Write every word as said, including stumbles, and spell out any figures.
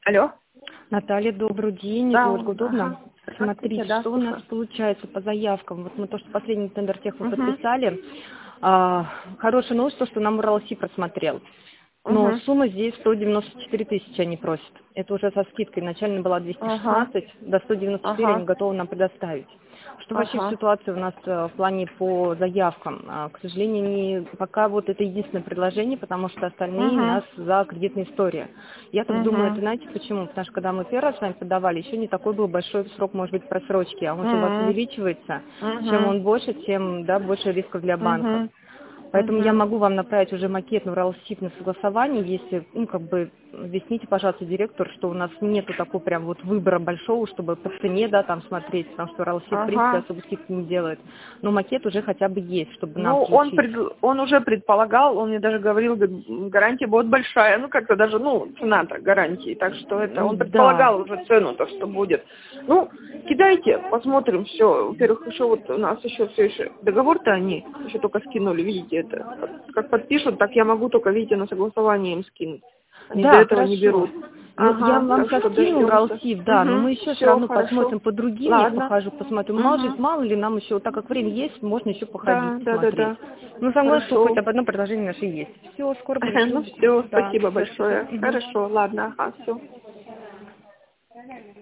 Алло. Наталья, добрый день. Да, Ольга, удобно? ага. Смотрите, Да, что у нас слушаю. получается по заявкам. Вот мы то, что последний тендер тех вы Угу. подписали. А, хорошая новость, то, что нам Уралси просмотрел. Но Угу. сумма здесь сто девяносто четыре тысячи они просят. Это уже со скидкой. Начально была двести Ага. шестнадцать, до сто девяносто четыре они Ага. готовы нам предоставить. Что вообще в Ага. ситуации у нас э, в плане по заявкам? А, К сожалению, не, пока вот это единственное предложение, потому что остальные Угу. нас за кредитные истории. Я так думаю, это Угу. знаете почему? Потому что когда мы первый раз с вами подавали, еще не такой был большой срок, может быть, просрочки, а он же у вас Угу. увеличивается. Чем Угу. он больше, тем да, больше рисков для банков. Угу. Поэтому я Угу. могу вам направить уже макет на Уралсиб на согласование, если, ну, как бы, объясните, пожалуйста, директор, что у нас нету такого прям вот выбора большого, чтобы по цене, да, там смотреть, потому что Уралсиб, в принципе, Ага. особо скидки не делает. Но макет уже хотя бы есть, чтобы нам Ну, он, получить. пред- он уже предполагал, он мне даже говорил, говорит, гарантия будет большая, ну, как-то даже, ну, цена-то гарантии, так что это, он Да. предполагал уже цену, то, что будет. Ну, кидайте, посмотрим, все, во-первых, еще вот у нас еще все еще, договор-то они еще только скинули, видите, это, как, как подпишут, так я могу только, видите, на согласование им скинуть, они до Да, этого не хорошо. берут. Ну, я Ага, вам так сейчас что скину дождемся. Уралсиб, да, но Угу, мы еще все все, равно хорошо. посмотрим по другим, я Ладно. похожу, посмотрю. Мало ли, Угу. мало ли нам еще, так как время есть, можно еще походить, Да, да, да, посмотреть. да. Ну, согласна, что хоть Хорошо. об одном предложении наше есть. Все, скоро Ну повешу. все, Да, спасибо все, все. большое. Хорошо, ладно, ага, все.